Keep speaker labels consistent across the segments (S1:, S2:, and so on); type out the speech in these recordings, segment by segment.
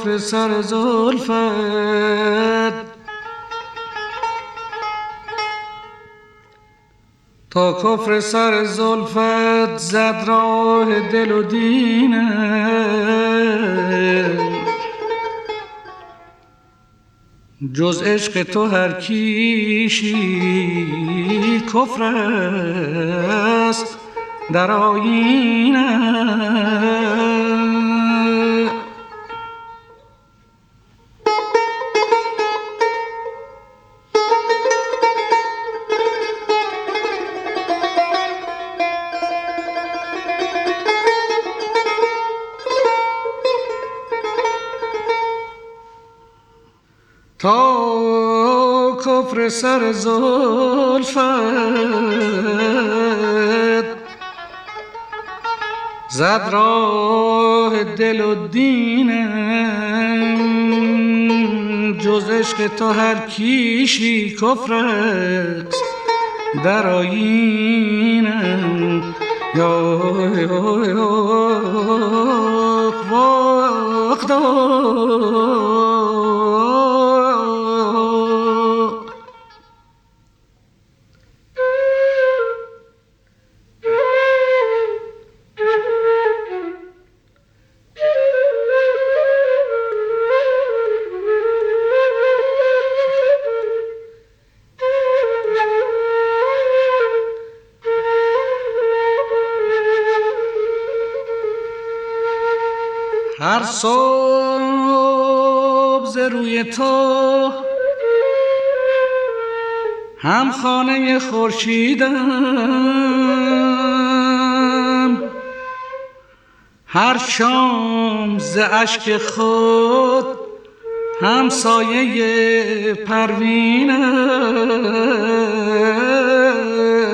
S1: کفر سر زلفت، تا کفر سر زلفت زد راه دل و دینم. جز عشق تو هر کیشی کفر است در آیینم. تا کفر سر زلفت زد راه دل و دینم. جز عشق تو هر کیشی کفر است در آیینم. یا وقت هر صبح ز روی تو هم خانه خورشیدم، هر شام ز اشک خود هم سایه پروینم.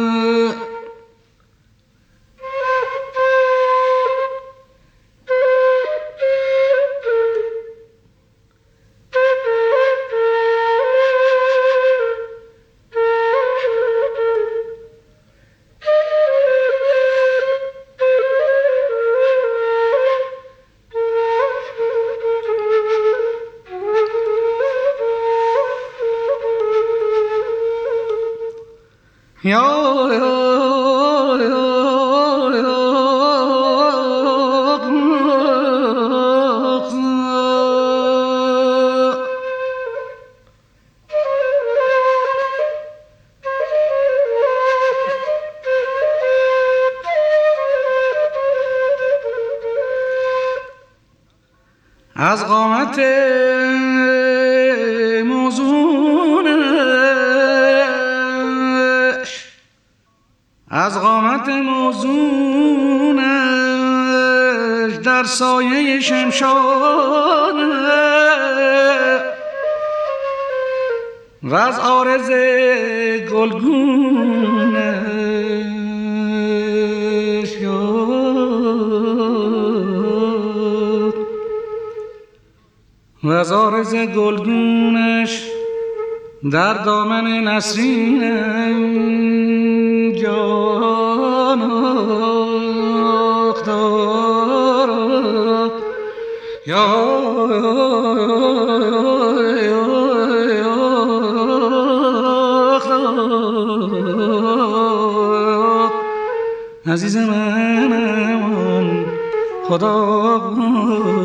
S1: از قامت موزونش، از قامت موزونش در سایه شمشانش و از عارض گلگونش و از عارض گلگونش در دامن نسرینم جان اختار یا عزیز منم خدا